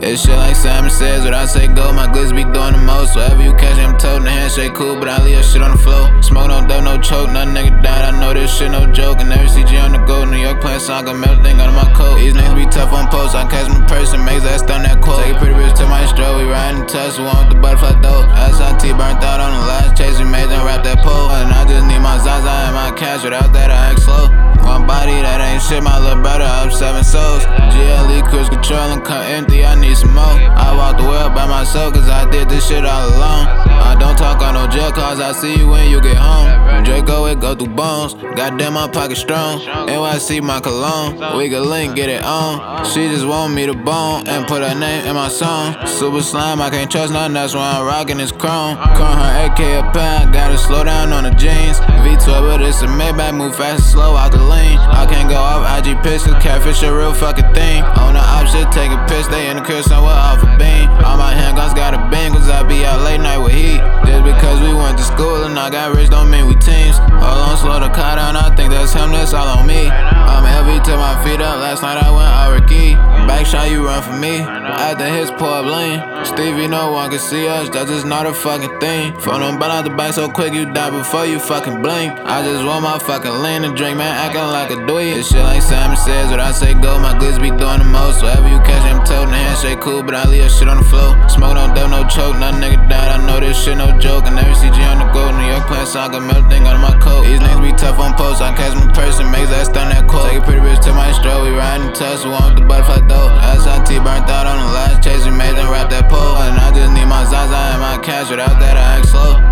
This shit like Simon Says, when I say go, my glitz be doing the most. Wherever you catch me, I'm toting the handshake cool, but I leave that shit on the floor. Smoke, no dope, no choke, none nigga died, I know this shit no joke. And every CG on the go, New York playing song, got everything under my coat. These niggas be tough on posts, I catch me in person, makes that stun that quote. Take a pretty bitch to my stroke, we riding touch, we want with the butterfly dope. SIT burnt out on the last chase, we made them rap that pole. And I just need my Zaza and my cash, without that I act slow. One body, that ain't shit, my little brother up 7 souls. GLE cruise control and come empty, I need some more. I walk the world by myself, cause I did this shit all alone. I don't talk on no jail cause I see you when you get home. Draco, it go through bones, goddamn my pocket strong. NYC my cologne, we can link, get it on. She just want me to bone, and put her name in my song. Super slime, I can't trust nothing, that's why I'm rocking this chrome. Call her AK a pound, gotta slow down on the jeans. V12, but it's a Maybach, move fast and slow out the lane. I can't go off IG pistol, catfish a real fucking thing. On the op shit, take a piss, they in the crib somewhere off a beam. All my handguns got a beam, cause I be out late night with heat. Just because we went to school and I got rich don't mean we teams. Hold on, slow the car down, I think that's him, that's all on me. I'm LV to my feet up, last night I went out Ricky. Back shot, you run for me. After his pull up lane, Stevie, no one can see us, that's just not a fucking thing. Phone them out the back so quick, you die before you fucking blink. I just want my fucking lean and drink, man, acting like a dweeb. This shit like Simon Says, when I say go, my glitz be doing the most. Wherever you catch me, I'm toting the handshake cool, but I leave that shit on the floor. Smoke, no dope, no choke, none nigga died, I know this shit no joke. And every CG on the go, New York playing song, got everything under my coat. These niggas be tough on posts, I catch me in person, makes that stun that quote. Take a pretty bitch to my stroke, we riding touch, we want with the butterfly dope. SIT burnt out on the last chase, we made them rap that pole. And I just need my Zaza and my cash, without that I act slow.